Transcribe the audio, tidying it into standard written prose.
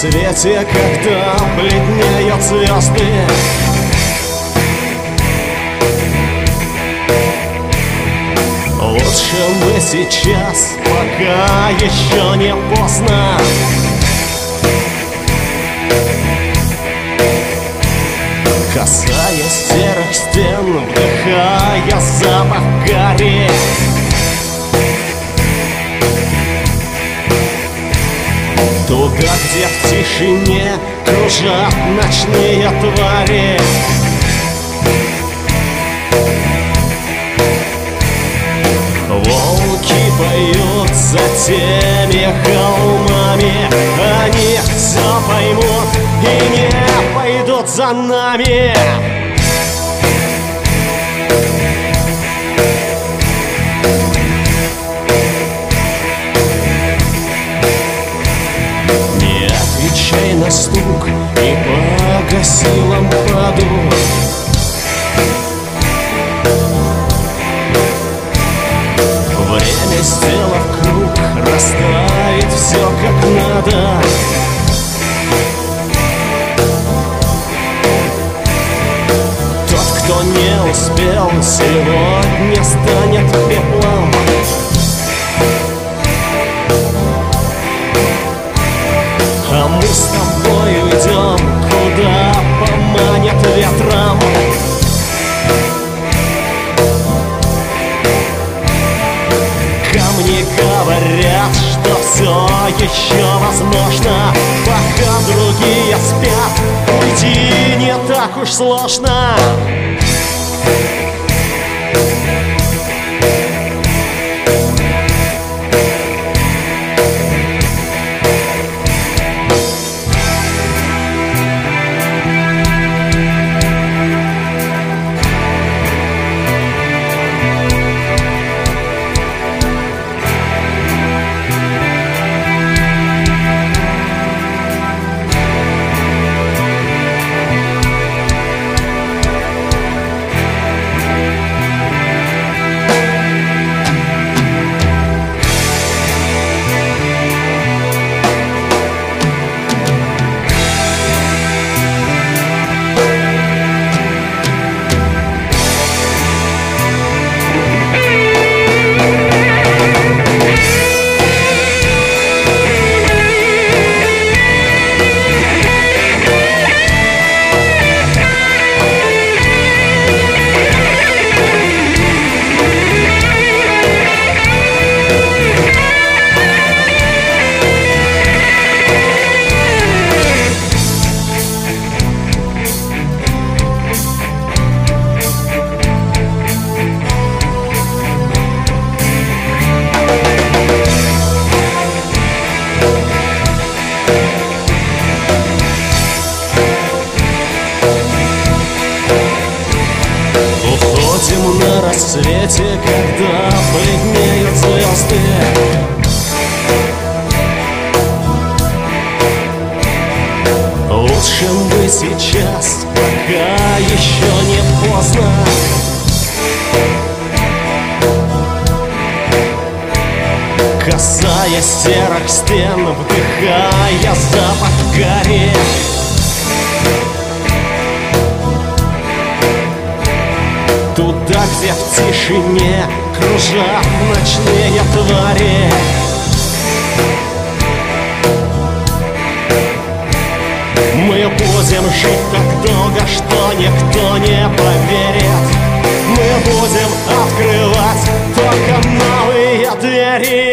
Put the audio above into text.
рассвете, когда бледнеют звезды, лучше бы сейчас, пока еще не поздно, касаясь серых стен, вдыхая запах гари. Туда, где в тишине кружат ночные твари. Волки поют за теми холмами, они все поймут и не пойдут за нами. Не отвечай на стук и погаси лампаду. Время, сделав круг, расставит все как надо. Тот, кто не успел, сегодня станет пеплом. А мы с тобой уйдем, куда поманят ветром. Камни говорят, что все еще возможно. Пока другие спят, уйти не так уж сложно. Уходим на рассвете, когда бледнеют звезды. Лучше бы сейчас, пока еще не поздно. Касаясь серых стен, вдыхая запах гари. Туда, где в тишине кружат ночные твари. Мы будем жить так долго, что никто не поверит. Мы будем открывать только новые двери.